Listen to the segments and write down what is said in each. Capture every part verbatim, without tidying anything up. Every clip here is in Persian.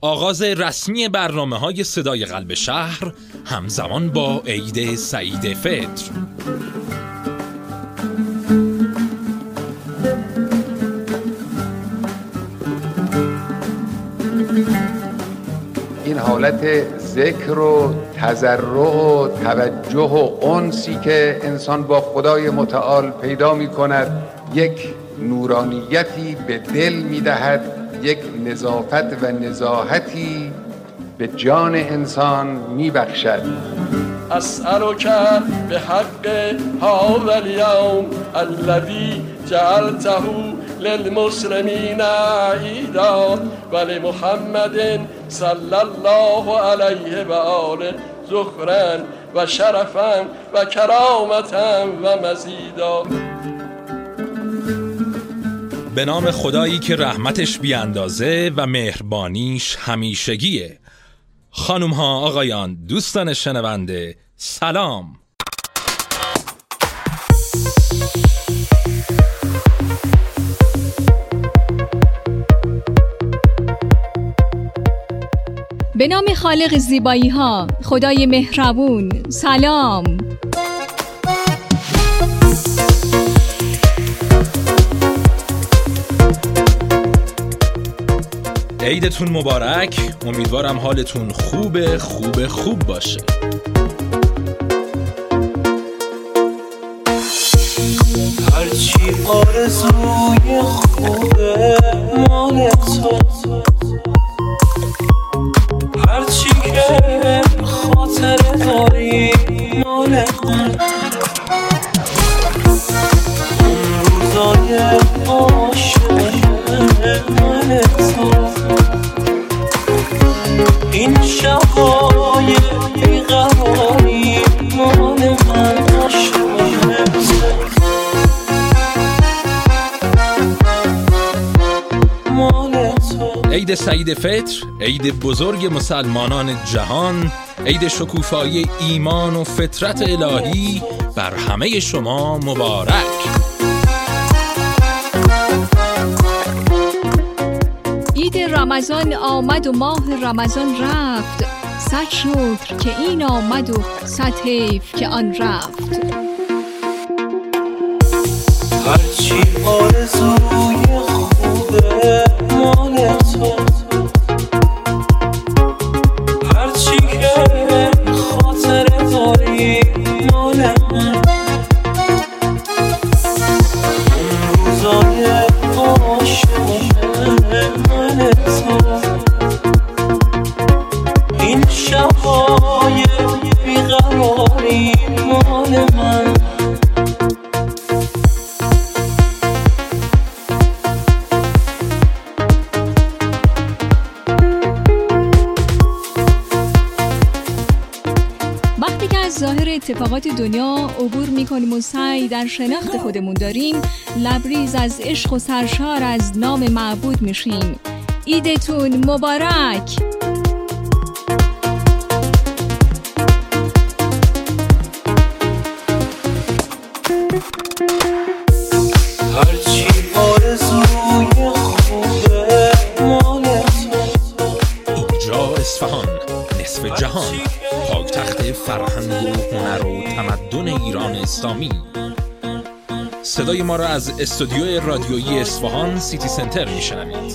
آغاز رسمی برنامه‌های صدای قلب شهر همزمان با عید سعید فطر. این حالت ذکر و تضرع و توجه و انسی که انسان با خدای متعال پیدا می کند یک نورانیتی به دل می دهد، یک نظافت و نزاهتی به جان انسان می بخشد. اسألك بحق هذا اليوم الذي جعلته للمسلمين عيدا ولمحمد صلى الله عليه وآله ذخرا و شرفا و کرامتا و مزیدا. به نام خدایی که رحمتش بی اندازه و مهربانیش همیشگیه. خانوم ها، آقایان، دوستان شنونده، سلام. به نام خالق زیبایی ها، خدای مهربون، سلام. عیدتون مبارک. امیدوارم حالتون خوب خوب خوب باشه. هرچی آرزوی خوبه مال تو، هرچی که خاطر داری مال من، اون روزای عاشقانه مال تو، این شبای بیقراری مال من، عاشقانه مال تو. عید سعید فطر، عید بزرگ مسلمانان جهان، عید شکوفایی ایمان و فطرت الهی بر همه شما مبارک. عید رمضان آمد و ماه رمضان رفت، صد شکر که این آمد و صد حیف که آن رفت. هرچی آرزوی خوبه مال تو، هرچی که خاطر داری مال من، اون روزای عاشقانه مال تو، این شبای بیقراری مال من. ظاهر اتفاقات دنیا عبور میکنیم و سعی در شناخت خودمون داریم، لبریز از عشق و سرشار از نام معبود میشیم. عیدتون مبارک. هرچی آرزوی خوبه مال تو، اینجا اصفهان، نصف جهان، پایتخت فرهنگ و هنر و تمدن ایران اسلامی. صدای ما را از استودیوی رادیویی اصفهان سیتی سنتر میشنوید.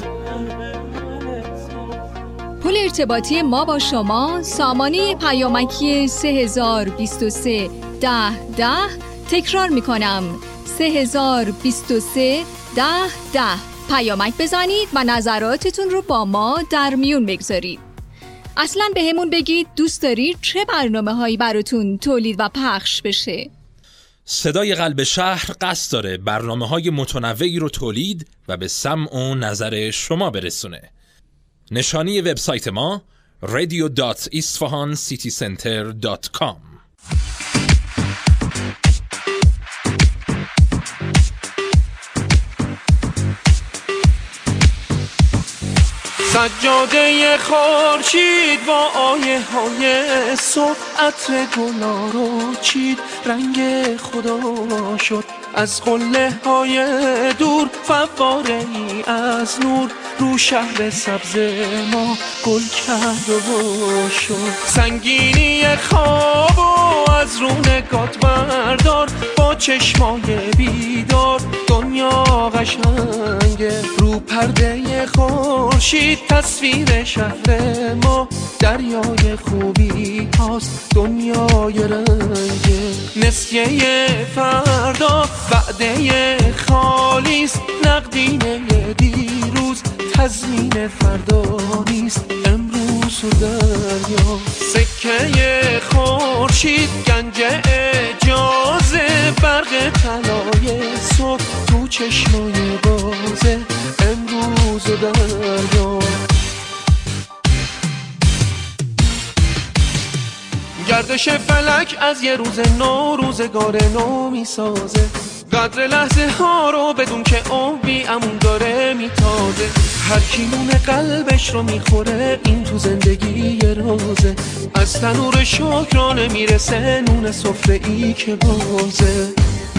پل ارتباطی ما با شما سامانه پیامکی سه هزار و بیست و سه ده ده. تکرار میکنم، سه هزار و بیست و سه ده ده. پیامک بزنید و نظراتتون رو با ما در میون بگذارید. اصلا به همون بگید دوست دارید چه برنامه هایی براتون تولید و پخش بشه. صدای قلب شهر قصد داره برنامه های متنوعی رو تولید و به سمع و نظر شما برسونه. نشانی وبسایت ما رادیو دات اصفهان سیتی سنتر دات کام. سجاده خورشید با آیه های صبح عطر گلا رو چید، رنگ خدا شد از قله های دور، فواره ای از نور رو شهر سبز ما گل کرد و شد. سنگینی خواب و از رو نگات بردار، با چشمای بیدار دنیا قشنگه. رو پرده خورشید تصویر شهر ما، دریای خوبی هاست دنیای رنگه. نسیه فردا وعده خالیست، نقدینه دیروز تضمین فردا نیست. امروز و دریا سکه خورشید، گنج اجازه، برق طلای صبح تو چشمای بازه. امروز و دریا گردش فلک از یه روز نو روزگار نو میسازه. قدر لحظه ها رو بدون که عمری امون داره میتازه. هر کی نون قلبش رو میخوره این تو زندگی رازه. از تنور شکرانه میرسه نون سفره ای که بازه.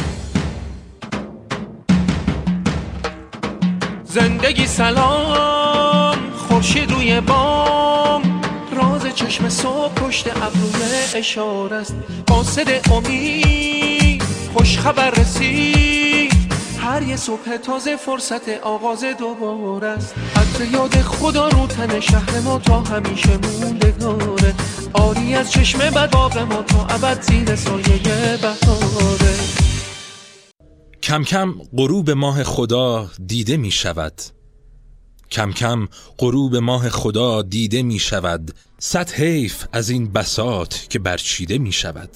زندگی سلام، خورشید روی بام، راز چشم صبح پشت ابروی اشاره است. قاصد امید خوش خبر رسید، هر یه صبح تازه فرصت آغاز دوباره است. عطر یاد خدا رو تن شهر ما تا همیشه موندگاره. آری از چشم بد باغ ما تا ابد زیر سایه بهاره. کم کم غروب ماه خدا دیده می شود. کم کم غروب ماه خدا دیده می شود. صد حیف از این بساط که برچیده می شود.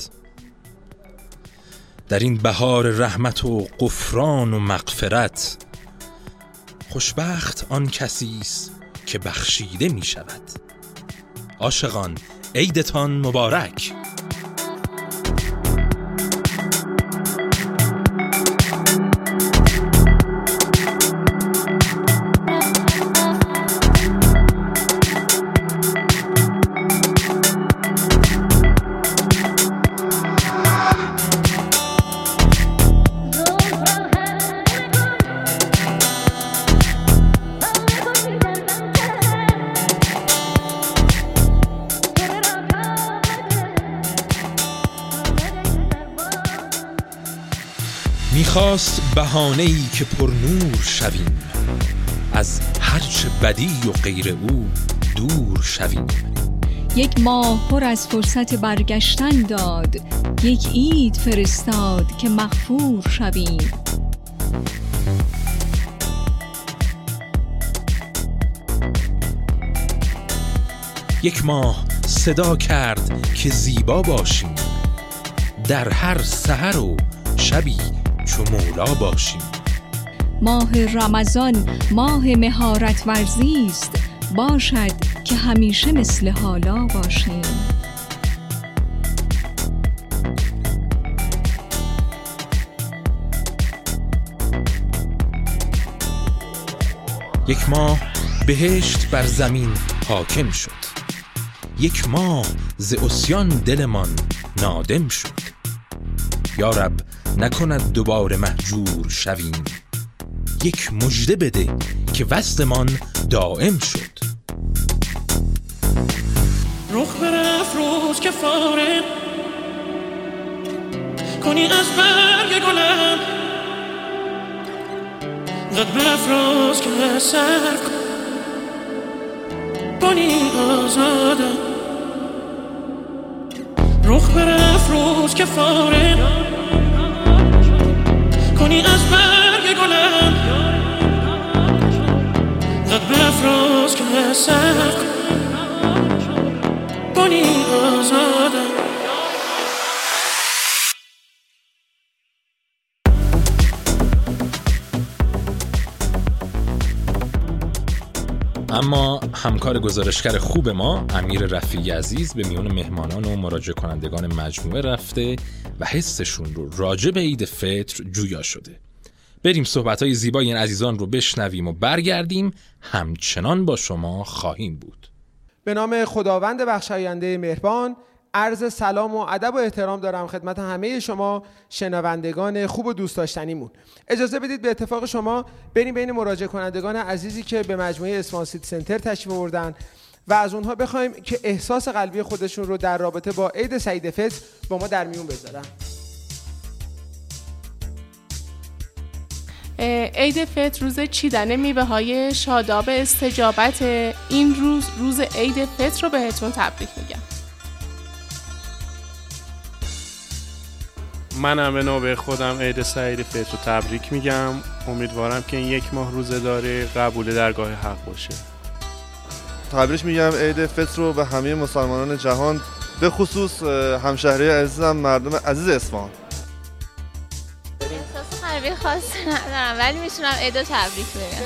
در این بهار رحمت و غفران و مغفرت، خوشبخت آن کسیست که بخشیده می شود. عاشقان عیدتان مبارک. میخواست بهانه‌ای که پر نور شویم، از هرچه بدی و غیر او دور شویم. یک ماه پر از فرصت برگشتن داد، یک عید فرستاد که مغفور شویم. یک ماه صدا کرد که زیبا باشیم، در هر سحر و شبی چو مولا باشیم. ماه رمضان ماه مهارت ورزی است، باشد که همیشه مثل حالا باشیم. یک ماه بهشت بر زمین حاکم شد، یک ماه ز عصیان دلمان نادم شد. یا رب نکند دوباره مهجور شویم، یک مژده بده که وصلمان دائم شد. رخ برافروز که فارغ کنی از برگ گلم، قد برافروز که سر کنی آزادم. رخ برافروز که فارغ کنی از برگ گلم، قد برافروز که سر کنی آزادم. اما همکار گزارشگر خوب ما امیر رفیعی عزیز به میون مهمانان و مراجعه کنندگان مجموعه رفته و حسشون رو راجع به عید فطر جویا شده. بریم صحبت‌های زیبای این عزیزان رو بشنویم و برگردیم. همچنان با شما خواهیم بود. به نام خداوند بخشاینده مهربان، عرض سلام و ادب و احترام دارم خدمت همه شما شنوندگان خوب و دوست داشتنیمون. اجازه بدید به اتفاق شما بریم بین مراجعه کنندگان عزیزی که به مجموعه اصفهان سیتی سنتر تشریف آوردن و از اونها بخوایم که احساس قلبی خودشون رو در رابطه با عید سعید فطر با ما در میون بذارن. عید فطر روز چیدن میوه های شاداب استجابت. این روز روز عید فطر رو بهتون تبریک میگم. منم به نوبه خودم عید سعید فطر رو تبریک میگم. امیدوارم که این یک ماه روزه داره قبول درگاه حق باشه. تبریک میگم عید فطر رو به همه مسلمانان جهان، به خصوص همشهری عزیزم مردم عزیز اصفهان. احساس قلبی خاصی ندارم ولی میتونم عید رو تبریک بگم.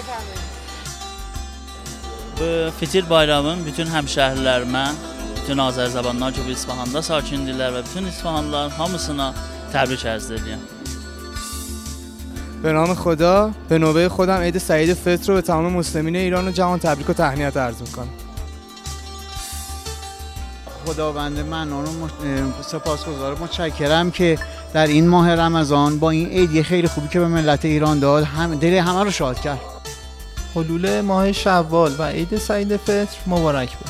Bu Fitil bayramın bütün həmşəhrilərimə, bütün Azərbaycan Nəcəb İsfahanda sakindirlər və bütün İsfahanlıların hamısına təbrik ərz edirəm. به نام خدا، به نوبه خودم عید سعید فطر رو به تمام مسلمین ایران و جهان تبریک و تهنیت عرض می‌کنم. خداوند منان و سپاسگزارم، متشکرم که در این ماه رمضان با این عید خیلی خوبی که به ملت ایران داد، هم دل همه رو شاد کرد. حلول ماه شوال و عید سعید فطر مبارک بود.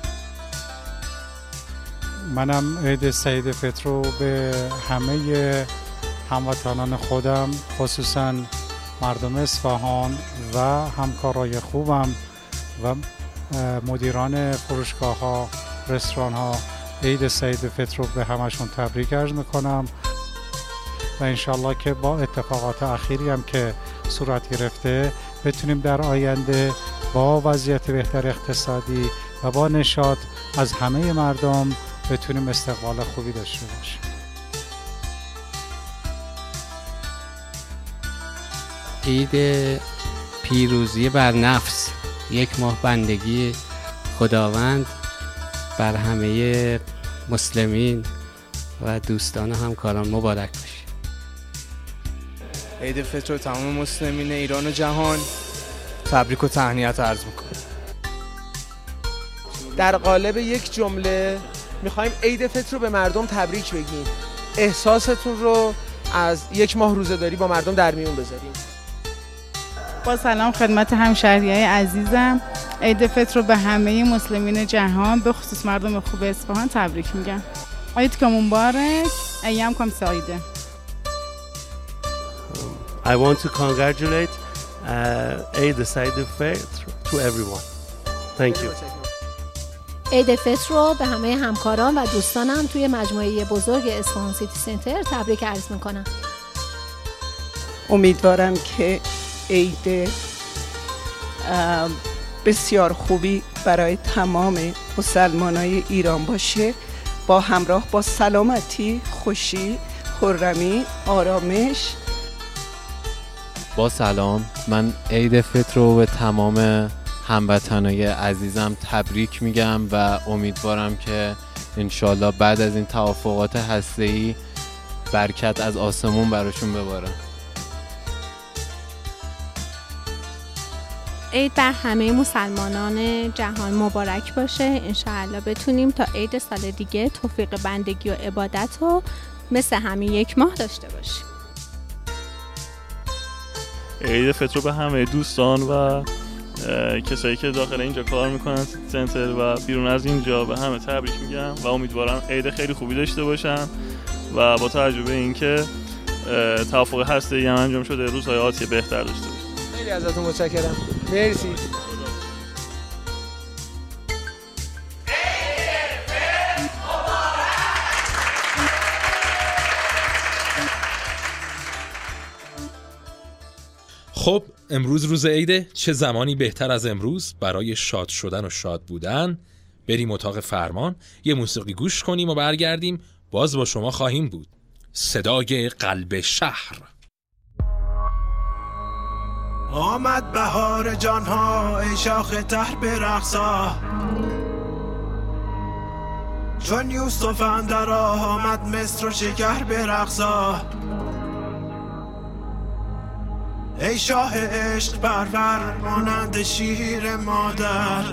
منم عید سعید فطر رو به همه هموطنان خودم، خصوصا مردم اصفهان و همکارای خوبم و مدیران فروشگاه ها، رستوران ها، عید سعید فطر رو به همشون تبریک عرض میکنم و انشالله که با اتفاقات اخیری هم که صورت گرفته بتونیم در آینده با وضعیت بهتر اقتصادی و با نشاط از همه مردم بتونیم استقبال خوبی داشته باشیم. عید پیروزی بر نفس، یک ماه بندگی خداوند بر همه مسلمین و دوستان و همکاران مبارک باشه. عید فطر رو تمام مسلمین ایران و جهان تبریک و تهنیت عرض میکنم. در قالب یک جمله میخوایم عید فطر رو به مردم تبریک بگیم، احساستون رو از یک ماه روزه‌داری با مردم در میون بذاریم. با سلام خدمت همشهریای عزیزم، عید فطر رو به همه مسلمین جهان به خصوص مردم خوب اصفهان تبریک میگم. عیدکم مبارک، ایامکم سعیده. I want to congratulate uh, Eid Said Fitr to everyone. Thank you. عید فطر رو به همه همکاران و دوستانم توی مجموعه بزرگ اصفهان سیتی سنتر تبریک عرض میکنم. امیدوارم که عید بسیار خوبی برای تمام مسلمانای ایران باشه، با همراه با سلامتی، خوشی، خرمی، آرامش. با سلام، من عید فطر رو به تمام هموطنای عزیزم تبریک میگم و امیدوارم که انشالله بعد از این توافقات هسته‌ای برکت از آسمون براشون بباره. عید بر همه مسلمانان جهان مبارک باشه. انشاءالله بتونیم تا عید سال دیگه توفیق بندگی و عبادت رو مثل همین یک ماه داشته باشیم. عید فطر رو به همه دوستان و کسایی که داخل اینجا کار میکنن سنتر و بیرون از اینجا به همه تبریک میگم و امیدوارم عید خیلی خوبی داشته باشن و با توجه به اینکه توافق هسته‌ای هم انجام شده روزهای آتی بهتر داشته باشن. خیلی ازتون متشکرم. مرسی. خب امروز روز عیده، چه زمانی بهتر از امروز برای شاد شدن و شاد بودن؟ بریم اتاق فرمان، یه موسیقی گوش کنیم و برگردیم باز با شما خواهیم بود. صدای قلب شهر. آمد بهار جانها ای شاخ تر برقصا، چون یوسف اندر آمد مصر و شکر برقصا. ای شاه عشق پرور مانند شیر مادر،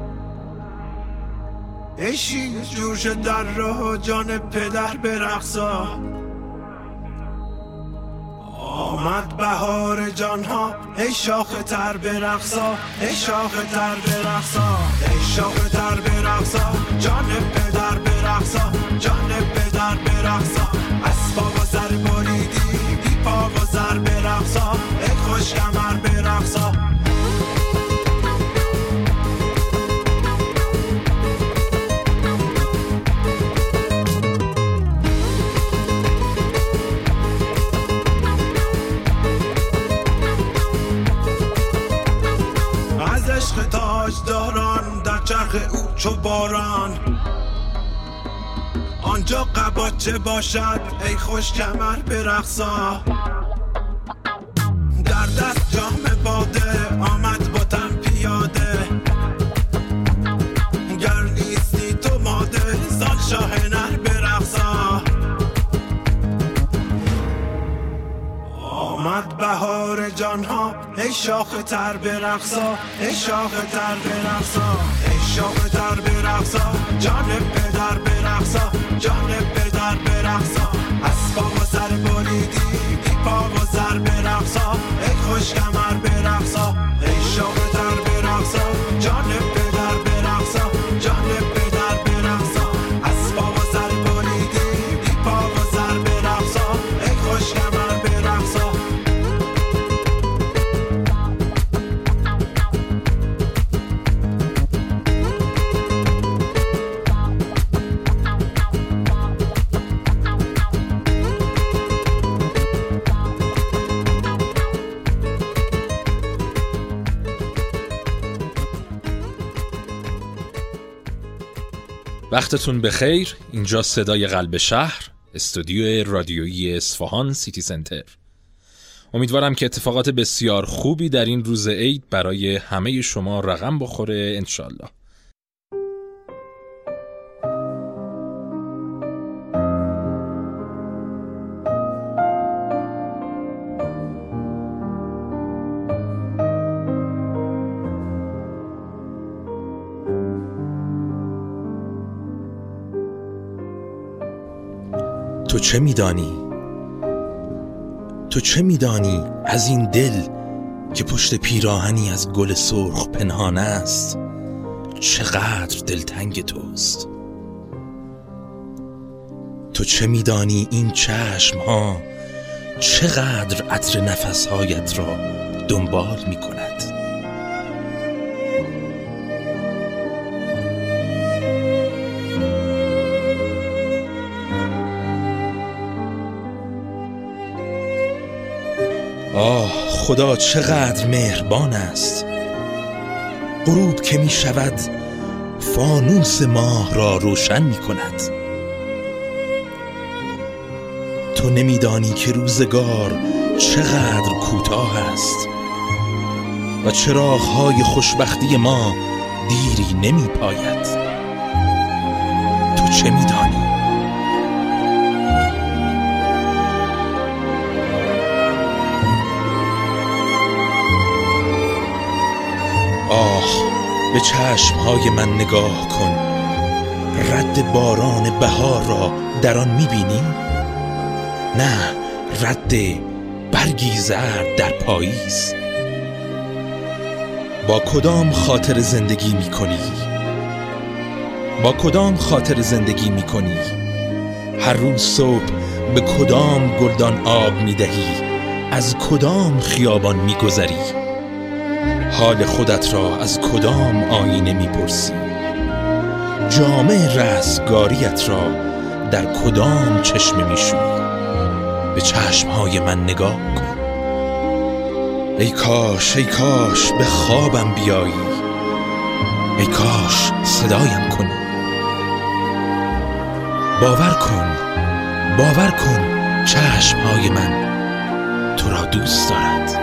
ای شیر جوش در راه جان پدر برقصا. آمد بهار جانها ای شاخ تر برقصا، ای شاخ تر برقصا، ای شاخ تر برقصا، جان پدر برقصا، جان پدر برقصا. از پا و سر بریدی بی پا و سر برقصا، ای خوش کمر برقصا. عشق تاجداران در چرخ او چو باران، آنجا قباچه باشد ای خوش کمر برقصا. در دست جام باده آمد با تن پیاده، گر نیستی تو ماده زان شاه نر برقصا. آمد بهار جانها ای شاخ تر برقصا، ای شاخ تر برقصا، ای شاخ تر برقصا، جان پدر برقصا، جان پدر برقصا. از پا و سر بریدی بی پا و سر برقصا، ای خوش کمر برقصا، ای شاخ تر برقصا، جان پدر برقصا، جان پدر برقصا. از پا و سر بریدی بی پا و سر برقصا، ای خوش کمر برقصا. وقتتون بخیر. اینجا صدای قلب شهر، استودیو رادیویی اصفهان سیتی سنتر. امیدوارم که اتفاقات بسیار خوبی در این روز عید برای همه شما رقم بخوره انشالله. تو چه میدانی؟ تو چه میدانی از این دل که پشت پیراهنی از گل سرخ پنهان است چقدر دلتنگ توست؟ تو چه میدانی این چشم ها چقدر عطر نفسهایت را دنبال میکند؟ آه خدا چقدر مهربان است. غروب که می شود فانوس ماه را روشن می کند. تو نمیدانی که روزگار چقدر کوتاه است و چراغ‌های خوشبختی ما دیری نمی پاید. تو چه میدانی؟ آه به چشمهای من نگاه کن. رد باران بهار را در آن میبینی؟ نه، رد برگی زرد در پاییز. با کدام خاطر زندگی میکنی؟ با کدام خاطر زندگی میکنی؟ هر روز صبح به کدام گلدان آب میدهی؟ از کدام خیابان میگذری؟ حال خودت را از کدام آینه میپرسی؟ جامه رستگاریت را در کدام چشمه میشویی؟ به چشمهای من نگاه کن. ای کاش ای کاش به خوابم بیایی، ای کاش صدایم کنی. باور کن باور کن چشمهای من تو را دوست دارد.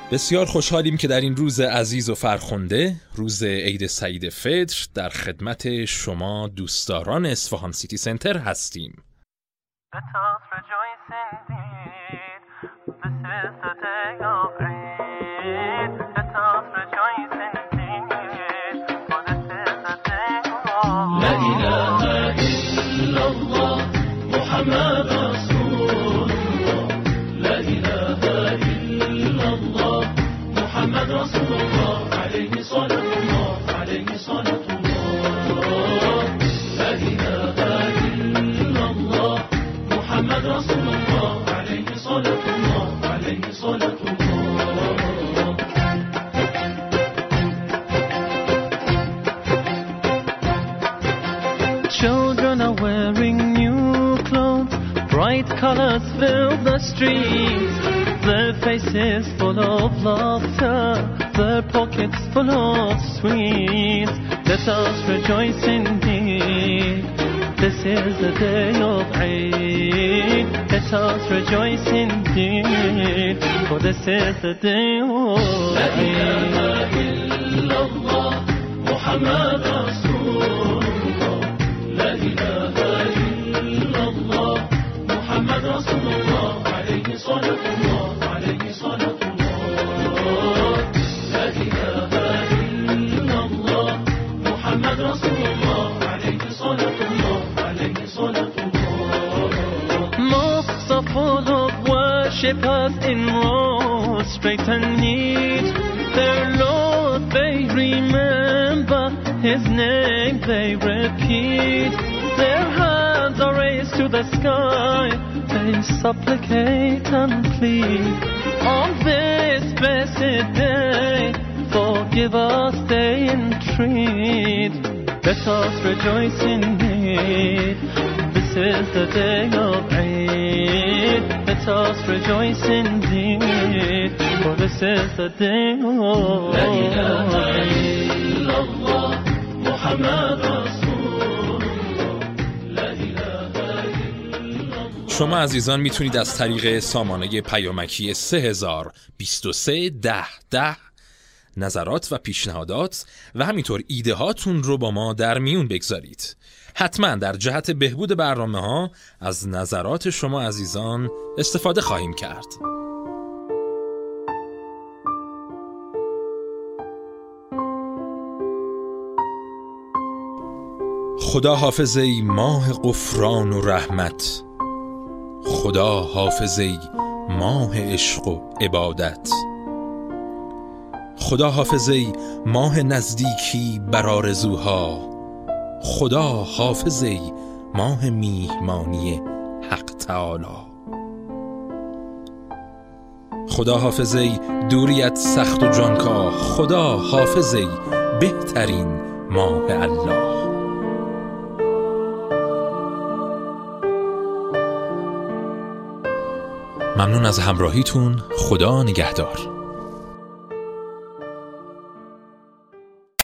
بسیار خوشحالیم که در این روز عزیز و فرخنده، روز عید سعید فطر، در خدمت شما دوستداران اصفهان سیتی سنتر هستیم. Children are wearing new clothes, bright colors fill the streets, their faces full of laughter, their pockets full of sweets. Let us rejoice indeed, this is the day of Eid. Let us rejoice indeed, for this is the day of Eid. La ilaha illallah, Muhammad Rasulullah. La ilaha illallah, Muhammad Rasulullah. Alayhi salatullah, alayhi salatullah. La ilaha illallah, Muhammad Rasulullah. Alayhi salatullah, alayhi salatullah. Mosques are full of worshippers in rows, straight and neat. Their Lord they remember, His name they repeat. Their hands are raised to the sky, they supplicate and plead. On this blessed day, forgive us they entreat. Let us rejoice indeed, this is the day of Eid. Let us rejoice indeed, for this is the day of Eid. La ilaha illallah, Muhammad Rasulullah. La ilaha illallah. شما عزیزان میتونید از طریق سامانه پیامکی سه هزار و بیست و سه ده ده نظرات و پیشنهادات و همینطور ایده هاتون رو با ما در میون بگذارید. حتما در جهت بهبود برنامه ها از نظرات شما عزیزان استفاده خواهیم کرد. خدا حافظ ای ماه غفران و رحمت، خدا حافظ ای ماه عشق و عبادت، خدا حافظ ای ماه نزدیکی بر آرزوها، خدا حافظ ای ماه میهمانی حق تعالی، خدا حافظ ای دوریت سخت و جانکاه، خدا حافظ ای بهترین ماه الله. ممنون از همراهیتون. خدا نگهدار.